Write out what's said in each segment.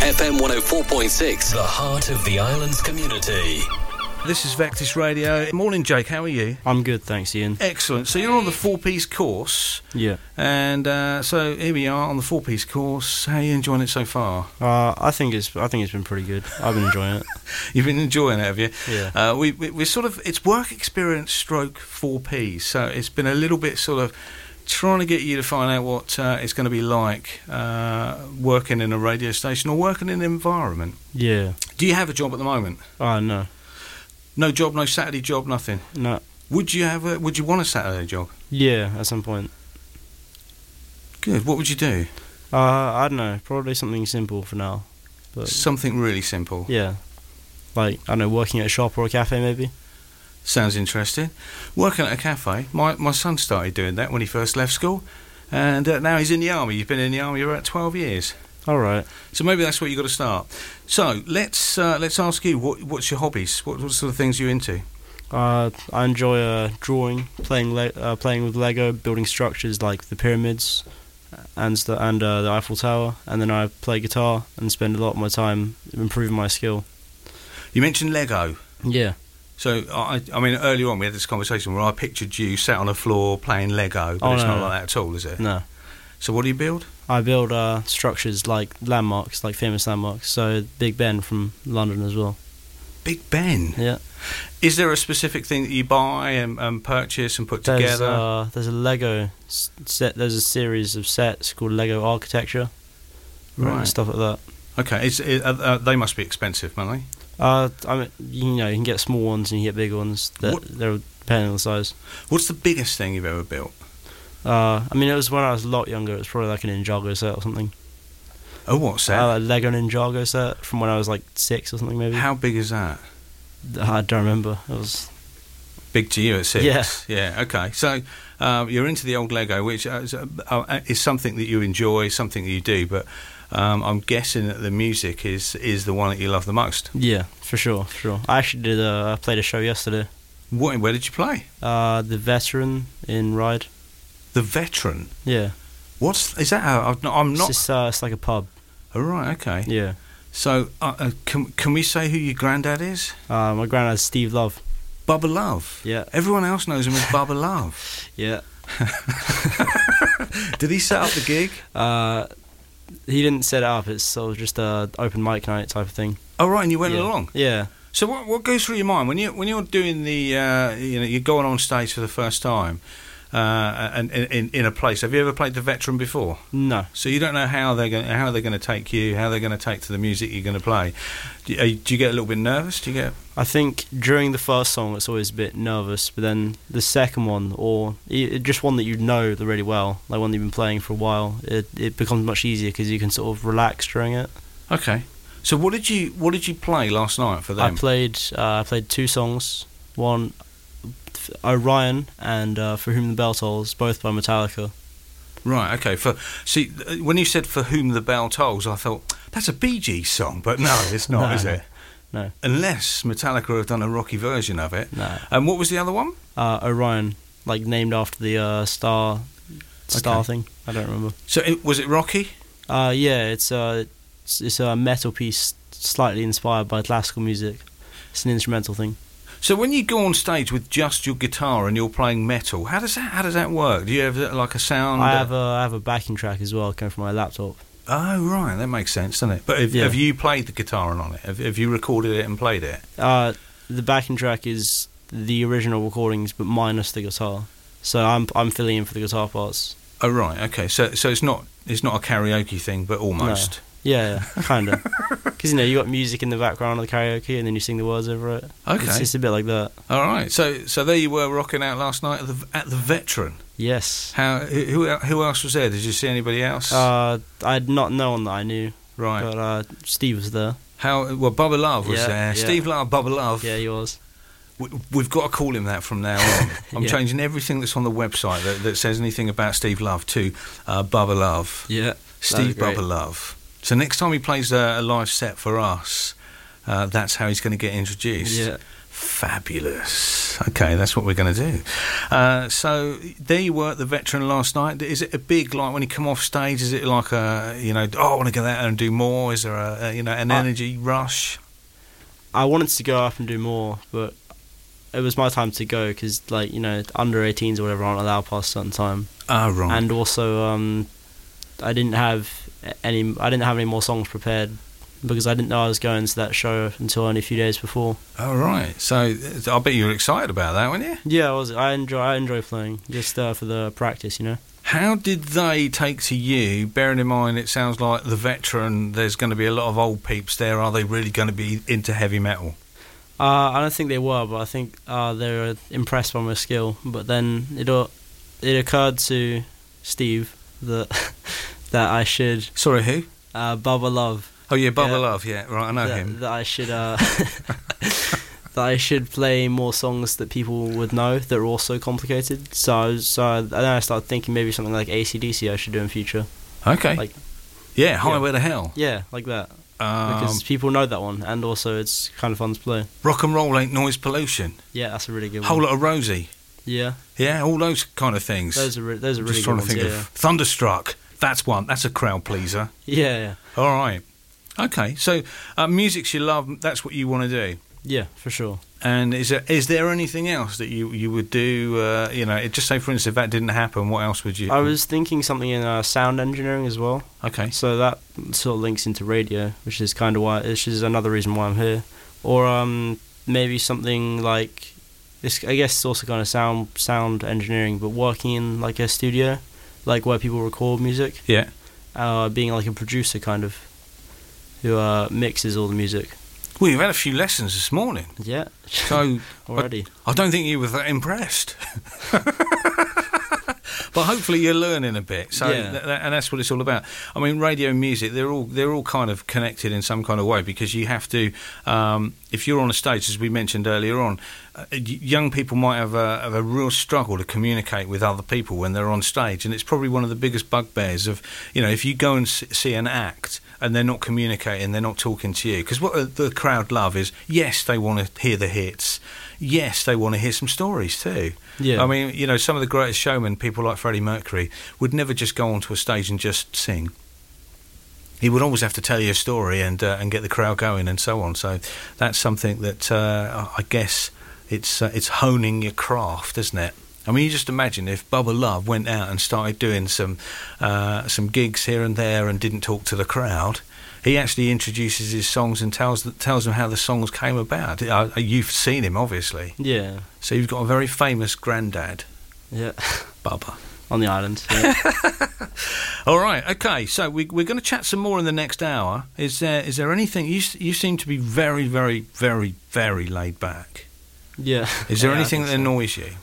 FM 104.6, the heart of the island's community. This is Vectis Radio. Morning, Jake. How are you? I'm good, thanks, Ian. Excellent. So you're on the four-piece course. Yeah. And so here we are on the four-piece course. How are you enjoying it so far? I think it's been pretty good. I've been enjoying it. You've been enjoying it, have you? Yeah. We're sort of, it's work experience stroke 4P. So it's been a little bit sort of trying to get you to find out what it's going to be like working in a radio station or working in an environment. Yeah. Do you have a job at the moment? No. No job, no Saturday job, nothing? No. Would you want a Saturday job? Yeah, at some point. Good. What would you do? I don't know. Probably something simple for now. But Something really simple. yeah. Like, I don't know, working at a shop or a cafe maybe? Sounds interesting. Working at a cafe. My son started doing that when he first left school, and now he's in the army. You've been in the army about 12 years. Alright. So maybe that's where you've got to start. So let's ask you, what's your hobbies? What sort of things are you into? I enjoy drawing, playing with Lego, building structures like the pyramids and the Eiffel Tower, and then I play guitar and spend a lot of my time improving my skill. You mentioned Lego. Yeah. So, I mean, earlier on we had this conversation where I pictured you sat on the floor playing Lego, but it's not like that at all, is it? No. So what do you build? I build structures like landmarks, like famous landmarks. So Big Ben from London as well. Big Ben? Yeah. Is there a specific thing that you buy and purchase and put together? There's a Lego set. There's a series of sets called Lego Architecture. Right. Stuff like that. Okay. They must be expensive, must they? I mean, you can get small ones and you get bigger ones. They're depending on the size. What's the biggest thing you've ever built? I mean, it was when I was a lot younger. It was probably like a Ninjago set or something. Oh, what set? A Lego Ninjago set from when I was like 6 or something, maybe. How big is that? I don't remember. It was big to you at 6. Yeah. Yeah. Okay. So you're into the old Lego, which is something that you enjoy, something that you do. But I'm guessing that the music is the one that you love the most. Yeah, for sure. I actually played a show yesterday. Where did you play? The Veteran in Ryde. The Veteran? Yeah. Is that? I'm not. It's like a pub. Oh, right, okay. Yeah. So, can we say who your granddad is? My granddad's Steve Love. Bubba Love? Yeah. Everyone else knows him as Bubba Love. Yeah. Did he set up the gig? He didn't set it up. It's sort of just a open mic night type of thing. Oh, right, and you went along? Yeah. So what goes through your mind when you're doing the you're going on stage for the first time and in a place? Have you ever played the Veteran before? No. So you don't know how they're going to take you, how they're going to take to the music you're going to play. Do you get a little bit nervous? I think during the first song it's always a bit nervous, but then the second one, or just one that you know really well, like one that you've been playing for a while, it becomes much easier because you can sort of relax during it. Okay. So what did you play last night for them? I played 2 songs. One, Orion, and For Whom the Bell Tolls, both by Metallica. Right. Okay. When you said For Whom the Bell Tolls, I thought that's a Bee Gees song, but no, it's not, is it? No. Unless Metallica have done a rocky version of it. No. And what was the other one? Orion, like named after the star thing. I don't remember. So was it rocky? Yeah, it's a metal piece slightly inspired by classical music. It's an instrumental thing. So when you go on stage with just your guitar and you're playing metal, how does that work? Do you have like a sound? I have a backing track as well, coming from my laptop. Oh right, that makes sense, doesn't it? But have you played the guitar on it? Have you recorded it and played it? The backing track is the original recordings, but minus the guitar. So I'm filling in for the guitar parts. Oh right, okay. So it's not a karaoke thing, but almost. No. Yeah, kind of. Because you got music in the background of the karaoke, and then you sing the words over it. Okay, it's a bit like that. All right. So there you were rocking out last night at the Veteran. Yes. Who else was there? Did you see anybody else? I'd not known that I knew. Right. But Steve was there. Bubba Love was there. Yeah. Steve Love, Bubba Love. Yeah, he was. We've got to call him that from now on. I'm changing everything that's on the website that says anything about Steve Love to Bubba Love. Yeah. Steve Bubba Love. So next time he plays a live set for us, that's how he's going to get introduced. Yeah. Fabulous. Okay, that's what we're going to do. So there you were at the Veteran last night. Is it a big, like when you come off stage, is it like a, I want to go out and do more? Is there an energy rush? I wanted to go up and do more, but it was my time to go because, under 18s or whatever aren't allowed past a certain time. Oh, right. And also, I didn't have any more songs prepared because I didn't know I was going to that show until only a few days before. Oh, right. So I bet you were excited about that, weren't you? Yeah, I was. I enjoy playing just for the practice, How did they take to you, bearing in mind it sounds like the Veteran, there's going to be a lot of old peeps there. Are they really going to be into heavy metal? I don't think they were, but I think they were impressed by my skill. But then it occurred to Steve that I should... Sorry, who? Bubba Love. Oh, yeah, Bubba Love, yeah. Right, I know him. That I should... that I should play more songs that people would know that are also complicated. So then I started thinking maybe something like AC/DC I should do in future. Okay. Highway to Hell. Yeah, like that. Because people know that one, and also it's kind of fun to play. Rock and Roll Ain't Noise Pollution. Yeah, that's a really good one. Whole Lot of Rosie. Yeah. Yeah, all those kind of things. Those are really good ones. Just trying to think of Thunderstruck. That's one. That's a crowd pleaser. Yeah. All right. Okay, so music's you love. That's what you want to do. Yeah, for sure. And is there anything else that you would do? Just say for instance, if that didn't happen, what else would you? I was thinking something in sound engineering as well. Okay. So that sort of links into radio, which is another reason why I'm here. Or maybe something like this. I guess it's also kind of sound engineering, but working in like a studio, like where people record music. Yeah. Being like a producer, kind of, who mixes all the music. Well, you've had a few lessons this morning. Yeah. So already. I don't think you were that impressed. But hopefully you're learning a bit. So and that's what it's all about. I mean, radio and music, they're all kind of connected in some kind of way, because you have to, if you're on a stage, as we mentioned earlier on, young people might have a real struggle to communicate with other people when they're on stage, and it's probably one of the biggest bugbears of, if you go and see an act and they're not communicating, they're not talking to you, because what the crowd love is, yes, they want to hear the hits, yes, they want to hear some stories too. Yeah. I mean, some of the greatest showmen, people like Freddie Mercury, would never just go onto a stage and just sing. He would always have to tell you a story and get the crowd going and so on. So that's something that I guess it's honing your craft, isn't it? I mean, you just imagine if Bubba Love went out and started doing some gigs here and there and didn't talk to the crowd. He actually introduces his songs and tells them how the songs came about. You've seen him, obviously. Yeah. So you've got a very famous granddad. Yeah. Bubba. On the island. Yeah. All right. Okay. So we're going to chat some more in the next hour. Is there anything you seem to be very, very, very, very laid back? Yeah. Is there anything that annoys you?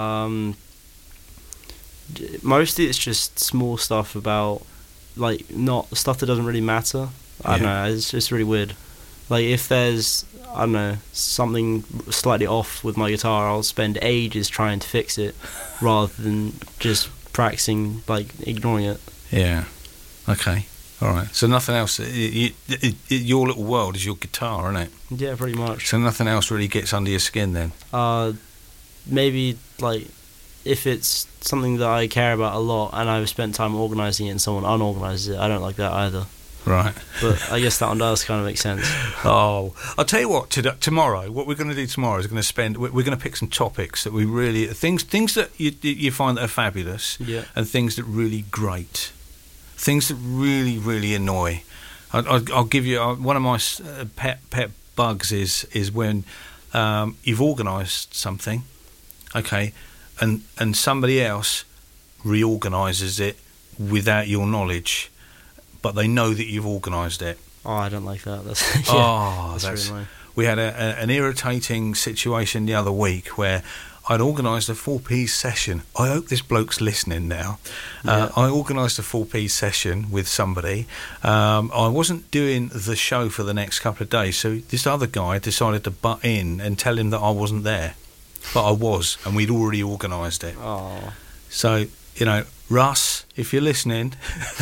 Mostly it's just small stuff about, not stuff that doesn't really matter. I don't know, it's just really weird. Like, if there's, I don't know, something slightly off with my guitar, I'll spend ages trying to fix it rather than just practicing, ignoring it. Yeah. Okay. All right. So nothing else. Your little world is your guitar, isn't it? Yeah, pretty much. So nothing else really gets under your skin then? Maybe, if it's something that I care about a lot and I've spent time organising it and someone unorganises it, I don't like that either. Right. But I guess that one does kind of make sense. Oh, I'll tell you what, tomorrow, what we're going to do tomorrow is we're going to pick some topics that we really, things that you find that are fabulous, and things that really great, things that really, really annoy. I'll give you, one of my pet bugs is when you've organised something, okay, and somebody else reorganises it without your knowledge, but they know that you've organised it. Oh, I don't like that. That's really annoying. We had an irritating situation the other week where I'd organised a 4-piece session. I hope this bloke's listening now. I organised a 4-piece session with somebody. I wasn't doing the show for the next couple of days, so this other guy decided to butt in and tell him that I wasn't there. But I was, and we'd already organised it. Oh. So, Russ, if you're listening...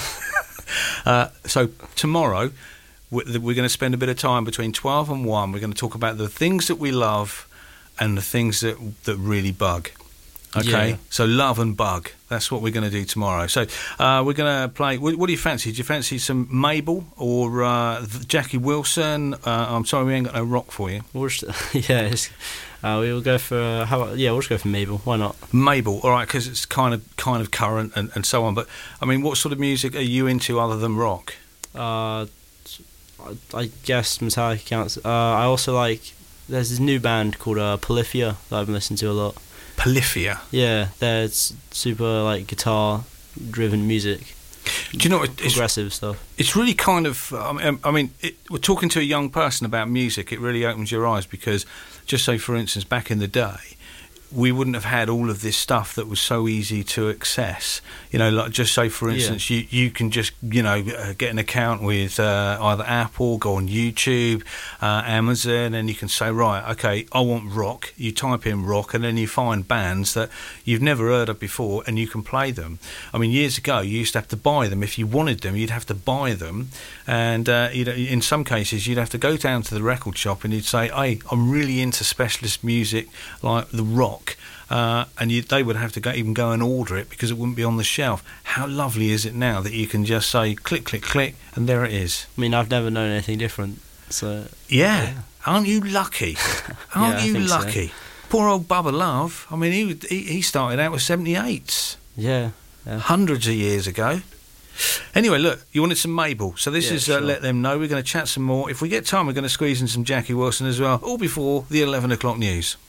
so tomorrow we're going to spend a bit of time between 12 and 1. We're going to talk about the things that we love and the things that really bug. Okay, Yeah. so love and bug. That's what we're going to do tomorrow. So we're going to play. What do you fancy? Do you fancy some Mabel or Jackie Wilson? I'm sorry, we ain't got no rock for you. We'll just, we'll go for we'll just go for Mabel. Why not? Mabel, all right, because it's kind of current and so on. But I mean, what sort of music are you into other than rock? I guess Metallica counts. I also like. There's this new band called Polyphia that I've been listening to a lot. Polyphia. Yeah, there's super like guitar-driven music. Do you know what? Progressive stuff. It's really kind of. I mean, we're talking to a young person about music. It really opens your eyes because, just say for instance, back in the day, we wouldn't have had all of this stuff that was so easy to access. You know, like just say for instance, you can just get an account with either Apple, go on YouTube, Amazon, and you can say, right, okay, I want rock. You type in rock, and then you find bands that you've never heard of before, and you can play them. I mean, years ago, you used to have to buy them. If you wanted them, you'd have to buy them, and in some cases, you'd have to go down to the record shop and you'd say, hey, I'm really into specialist music like the rock. And they would have to even go and order it because it wouldn't be on the shelf. How lovely is it now that you can just say click, click, click, and there it is? I mean, I've never known anything different. So yeah. Aren't you lucky? Aren't you lucky? So. Poor old Bubba Love. I mean, he started out with 78s. Yeah. Hundreds of years ago. Anyway, look, you wanted some Mabel, so this is sure. Let Them Know. We're going to chat some more. If we get time, we're going to squeeze in some Jackie Wilson as well, all before the 11 o'clock news.